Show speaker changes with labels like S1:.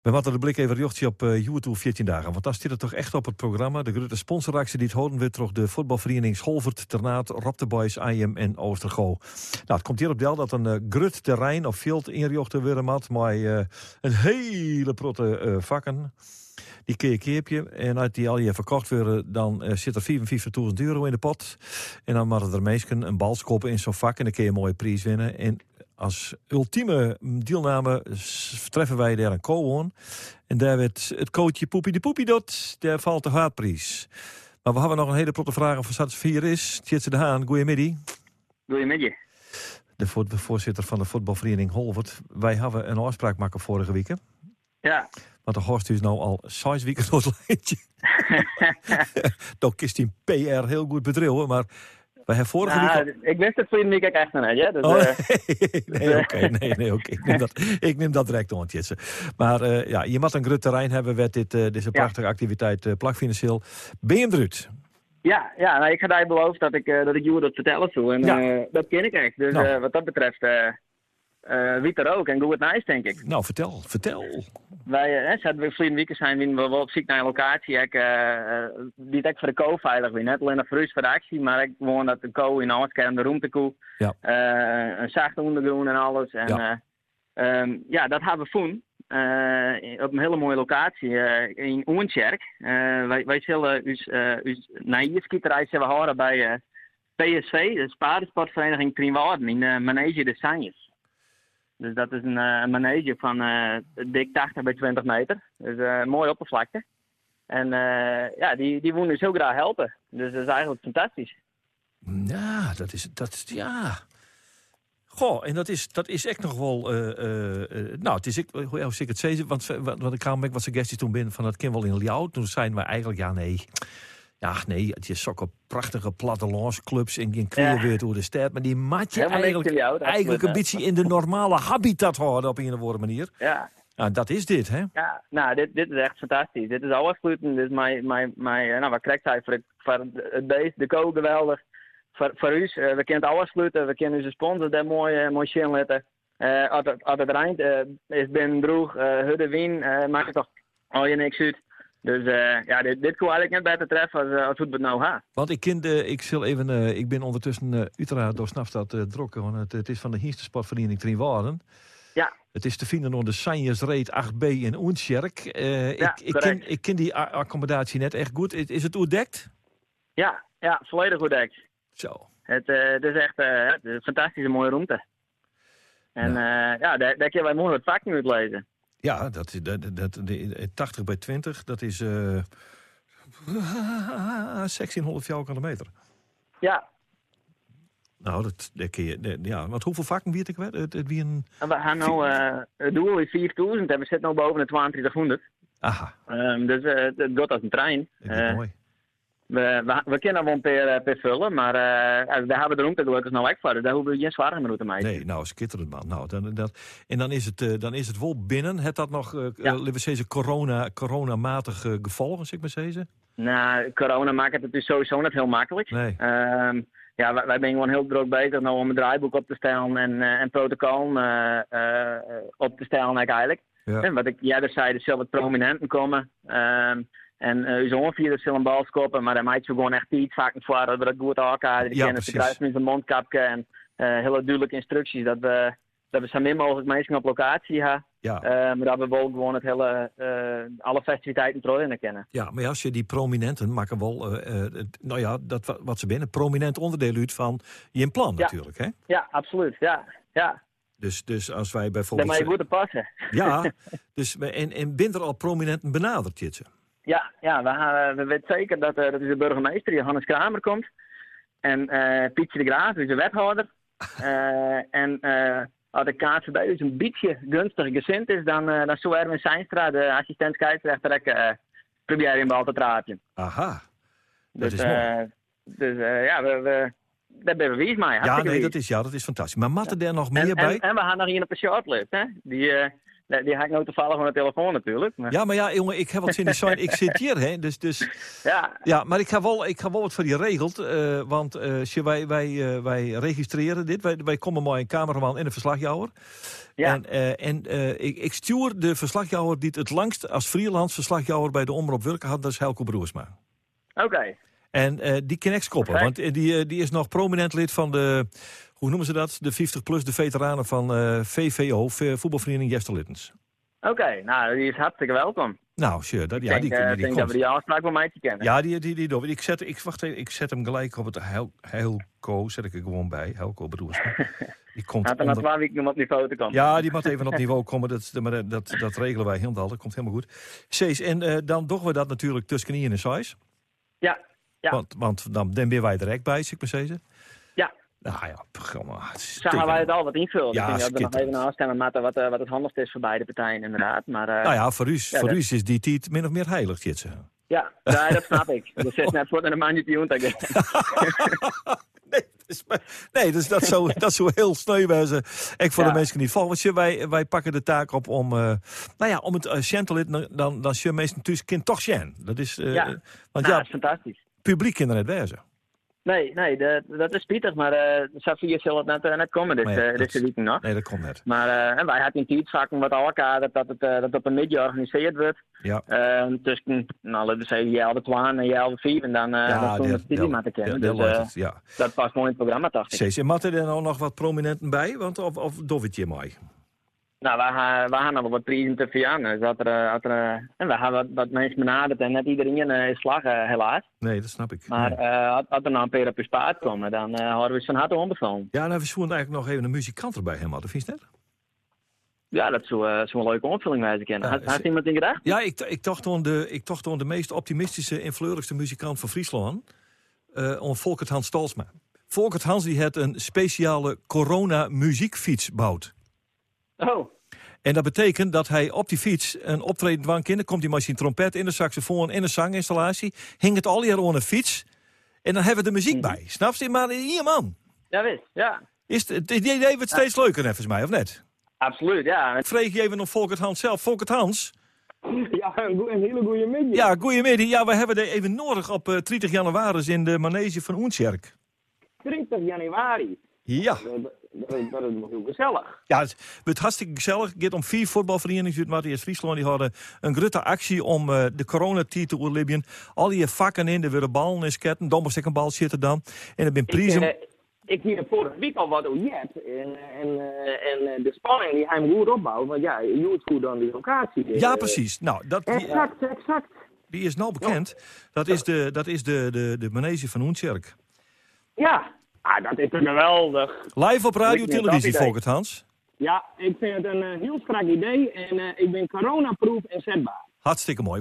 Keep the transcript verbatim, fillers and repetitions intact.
S1: We hadden de blik even riochtje op uh, YouTube veertien dagen. Want daar zit het toch echt op het programma. De grote sponsoractie die het houden we toch de voetbalvereniging Scholvert, Ternaat, Rob de Boys, I M en Oostergo. Nou, het komt hier op deel dat een uh, grut terrein of veld inriochten weer had. Maar uh, een hele protte uh, vakken. Die kun je keepje. En als die al je verkocht worden, dan uh, zit er vierenvijftigduizend euro in de pot. En dan moeten er meestal een bal kopen in zo'n vak. En dan kun je een mooie prijs winnen. En als ultieme deelname treffen wij daar een co aan. En daar werd het coachje Poepie de Poepie dot. Daar valt de haatprijs. Maar we hebben nog een hele protte vraag of het vier is. Tjitse de Haan, goeiemiddag.
S2: Goeiemiddag.
S1: De voorzitter van de voetbalvereniging Holvert. Wij hebben een afspraak maken vorige week.
S2: Ja.
S1: Want de Horst is nou al zes weken door het lijntje. Dan kist die P R heel goed bedrijven, maar wij hebben vorige
S2: nou,
S1: week...
S2: Al... Ik wist het voor week echt nog niet, hè? Dus,
S1: oh,
S2: uh...
S1: nee, oké, okay, nee, nee, oké. Okay. Ik, neem dat, ik neem dat direct aan, Tjitse. Maar uh, ja, je moet een groot terrein hebben met dit, uh, deze prachtige ja. activiteit uh, plakfinancieel. Ben je hem eruit?
S2: Ja, ja nou, ik ga daar beloofd dat ik, uh, dat ik jullie dat vertellen zou. En ja. uh, dat ken ik echt. Dus nou. uh, wat dat betreft... Uh... Uh, wie er ook en goed nice, denk ik.
S1: Nou, vertel, vertel.
S2: Wij, uh, we verleden weekend zijn we wel op zoek naar een locatie. Ik, uh, uh, die ik voor de co veilig ben. Net alleen voor rust voor de actie, maar ik woon dat de co in Oudkerk, de Roemtekoe. Ja. Uh, een zachte ondergroen en alles. En ja, uh, um, ja dat hebben we gevonden. Uh, op een hele mooie locatie uh, in Oenkerk. Uh, wij, wij zullen ons uh, naïefskieterij zullen houden bij uh, P S V, de paardensportvereniging Trienwouden, in uh, Manege de Sanjes. Dus dat is een, uh, een manege van uh, dik tachtig bij twintig meter. Dus uh, een mooie oppervlakte. En uh, ja, die, die willen dus heel graag helpen. Dus dat is eigenlijk fantastisch.
S1: Ja, dat is... Dat is ja. Goh, en dat is, dat is echt nog wel... Uh, uh, uh, nou, het is... Ik, hoe zou ik het zeggen? Want, want, want ik ga met wat suggesties toen binnen van dat kind wel in Ljouw. Toen zijn we eigenlijk... Ja, nee... Ja, nee, het is ook een prachtige plattelandsclubs in, in Kweerweert door de stad. Maar die maat je eigenlijk, jou, eigenlijk een beetje in de normale habitat houden op een of andere manier. Ja. Nou, dat is dit, hè?
S2: Ja, nou, dit, dit is echt fantastisch. Dit is afsluiten. Dit is mijn, mijn, mijn, nou, wat krijgt hij voor, voor het beest, de ko, geweldig. Voor, voor u, uh, we kunnen het afsluiten. We kunnen onze sponsor daar mooi, uh, mooi zien laten. Uh, als, het, als het eind uh, is binnen droeg, uh, hudde wien, uh, maakt het toch al je niks uit. Dus uh, ja, dit, dit kon eigenlijk net beter treffen als, uh, als hoe het nou gaat.
S1: Want ik ken de, ik zal even, uh, ik ben ondertussen uh, uiteraard door Snapstad uh, drokken. Want het, het is van de Hienstersportvereniging Trienwouden.
S2: Ja.
S1: Het is te vinden onder de Sanjesreed acht B in Oensjerk. Uh, ja, ik, ik, ken, ik ken die accommodatie net echt goed. Is, is het oerdekt?
S2: Ja, ja, volledig oerdekt.
S1: Zo.
S2: Het, uh, het is echt uh, een fantastische mooie ruimte. En ja, uh, ja daar, daar kunnen wij mooi wat vakken uit lezen.
S1: Ja, dat, dat, dat, de, tachtig bij twintig, dat is uh, zestienhonderd vierkante meter.
S2: Ja.
S1: Nou, dat, dat kun je, dat, ja, want hoeveel vakken weet ik wel? Het, het wie een...
S2: We gaan nou, uh, het doel is vierduizend en we zitten nu boven de tweeëntwintighonderd.
S1: Aha.
S2: Um, dus uh, het gaat als een trein.
S1: Dat is uh, mooi.
S2: We, we, we kunnen wel per, per vullen, maar uh, daar hebben we de ruimte gelukkig nou echt voor. Dus daar hoeven we geen zware minuten mee.
S1: Nee, nou, skitterend man. Nou, dan, dat, en dan is, het, uh, dan is het wel binnen. Het dat nog, uh, ja. uh, zeggen, corona, coronamatige gevolgen, zeg maar zeggen?
S2: Nou, corona maakt het natuurlijk sowieso niet heel makkelijk.
S1: Nee.
S2: Um, ja, wij, wij zijn gewoon heel druk bezig nou, om een draaiboek op te stellen en, uh, en protocol uh, uh, op te stellen eigenlijk. Ja. En wat ik eerder zei, er zullen wat prominenten komen. Um, En uh, zo'n ongeveer zullen een bal skoppen, maar dan maakt ze gewoon echt iets vaak voor dat we dat goed elkaar. Die ja, kennen ze kruisen met een mondkapje en uh, hele duidelijke instructies dat we, dat we zo min mogelijk mensen op locatie hebben. Ja. Uh, maar dat we wel gewoon het hele, uh, alle festiviteiten terug kennen.
S1: Ja, maar als je die prominenten maken wel, uh, uh, nou ja, dat wat ze binnen, prominent onderdeel uit van je plan ja. natuurlijk, hè?
S2: Ja, absoluut, ja. ja.
S1: Dus, dus als wij bijvoorbeeld...
S2: Dat mag je goed te passen.
S1: Ja, dus, en, en ben er al prominenten benaderd, Jitse?
S2: Ja, ja, we, we weten zeker dat, uh, dat de burgemeester, Johannes Kramer, komt. En uh, Pietje de Graaf, is de wethouder. Uh, en uh, als de K C B dus een beetje gunstig gezind is, dan, uh, dan zou Erwin Seinstra, de assistent scheidsrechter, uh, proberen in bal te trapen.
S1: Aha, dat
S2: dus,
S1: is mooi.
S2: Uh, dus uh, ja, we, we, daar ben we wies mee.
S1: Ja, nee, dat is, ja, dat is fantastisch. Maar mat er daar nog meer
S2: en,
S1: bij?
S2: En, en we gaan nog hier op een shortlist, hè. Die... Uh, die, die ga ik nou toevallig van de telefoon natuurlijk. Maar...
S1: Ja, maar ja, jongen, ik heb wat zin in zijn. Ik zit hier, hè. Dus, dus...
S2: Ja.
S1: Ja, maar ik ga wel, ik ga wel wat voor je regeld. Uh, want uh, wij, wij, uh, wij registreren dit. Wij, wij komen maar een cameraman en een verslagjouwer. Ja. En, uh, en uh, ik, ik stuur de verslagjouwer die het langst als freelance verslagjouwer bij de Omroep werken had. Dat is Helco Broersma.
S2: Oké. Okay.
S1: En uh, die ken ik koppen. Okay. Want die, uh, die is nog prominent lid van de... Hoe noemen ze dat? De vijftig plus, de veteranen van uh, V V O, voetbalvereniging Jester Littens.
S2: Oké, okay, nou, die is hartstikke welkom.
S1: Nou, sure. Dat,
S2: ik
S1: ja,
S2: denk,
S1: die, die, die,
S2: uh,
S1: die
S2: denk dat we die afspraak wel mee te kennen.
S1: Ja, die, die, die, die ik, zet, ik, wacht even, ik zet hem gelijk op het Heil, Heilco, zet ik er gewoon bij. Helco Broersma. Die komt
S2: Had er nog twee weken op die foto komen.
S1: Ja, die moet even op niveau komen. Dat, dat, dat, dat regelen wij helemaal. Dat komt helemaal goed. Cees, en uh, dan doen we dat natuurlijk tussen in en size.
S2: Ja, ja.
S1: Want, want dan, dan ben wij direct bij, zeg ik maar zeggen.
S2: Ja.
S1: Nou ja, programma.
S2: Zagen wij het al wat invullen.
S1: Ja,
S2: ik denk dat we nog even afstemmen met wat, uh, wat het handigste is voor beide partijen, inderdaad. Maar, uh,
S1: nou ja, voor u, ja, voor
S2: dat...
S1: u is die tijd min of meer heilig, Jitse.
S2: Ja, ja, dat snap ik. Dat zit net voor een maandje te doen.
S1: Nee, dus, nee dus dat zou dat zou heel sneu wezen. Ik voor ja. de mensen niet volgen. Wij, wij pakken de taak op om, uh, nou ja, om het uh, chantelit, dan dan je meestal thuis kind toch zijn. Dat is, uh,
S2: ja,
S1: want
S2: nou,
S1: ja,
S2: dat is fantastisch.
S1: Publiek kinderen het wezen.
S2: Nee, nee, de, dat is spietig, maar uh, Safia zal het net, uh, net komen dit, uh, dit weekend nog.
S1: Nee, dat komt net.
S2: Maar uh, en wij hadden in het vaak wat al elkaar dat, dat het uh, dat op een middag georganiseerd wordt.
S1: Ja.
S2: Uh, tussen, nou, laten we zeggen, jij de twaalf en jij de vier en dan, uh, ja, dan het die maar te kennen. Dus uh, het, ja. dat past mooi in het programma, dacht ik.
S1: Zees, en Matt er dan nog wat prominenten bij? Want of, of doe het je mooi?
S2: Nou, wij gaan, wij gaan nog wat prijzen te vieren. Dus dat er, dat er, en we gaan wat, wat mensen benaderd en net iedereen uh, is slag, uh, helaas.
S1: Nee, dat snap ik.
S2: Maar
S1: nee.
S2: uh, als, als er nou een paar op je spaat komen, dan uh, houden we ze van harte onbevallen.
S1: Ja, nou, we zoeken eigenlijk nog even een muzikant erbij helemaal. Dat vind je net?
S2: Ja, dat zou, uh, zou een leuke ontvulling wijzen kennen. Ja, Had je iemand in gedacht?
S1: Ja, ik, ik dacht gewoon de, ik dacht gewoon de meest optimistische en fleurigste muzikant van Friesland. Uh, om Volkert Hans Stalsma. Volkert Hans die het een speciale corona-muziekfiets bouwt.
S2: Oh.
S1: En dat betekent dat hij op die fiets een optreden dwang in. Dan komt hij met zijn trompet in de saxofoon en een zanginstallatie. Hing het al hier aan een fiets. En dan hebben we de muziek mm-hmm. bij. Snap je? Maar hier man.
S2: Ja, wist. Ja.
S1: Is het, het idee wordt steeds ja. leuker, volgens mij, of net?
S2: Absoluut, ja.
S1: Ik vreeg je even nog Volkert Hans zelf. Volkert Hans?
S3: Ja, een, een hele goede middag.
S1: Ja, goeie middag. Ja, we hebben er even nodig op uh, dertig januari in de manege van Oensjerk.
S3: dertig januari?
S1: Ja.
S3: Dat, dat, dat is nog heel gezellig.
S1: Ja, het wordt hartstikke gezellig. Het gaat om vier voetbalverenigingen uit Matthias Friesland. Die hadden een grote actie om uh, de coronatijd te overleven. Al die vakken in, er worden ballen en sketten. Dommerstek een bal zitten dan. En er zijn prijzen.
S3: Ik, uh, ik hier vorige week al wat over jet. En, en, uh, en de spanning die hij hem goed opbouwt. Want ja, je moet goed aan die locatie. Uh,
S1: ja, precies. Nou, dat, die,
S3: exact, exact.
S1: Die is nou bekend. Dat is de, dat is de, de, de manege van Oensjerk.
S3: Ja. Ah, dat is toch geweldig.
S1: Live op radio televisie, Volkert Hans.
S3: Ja, ik vind het een uh, heel strak idee en uh, ik ben coronaproof en zetbaar.
S1: Hartstikke mooi.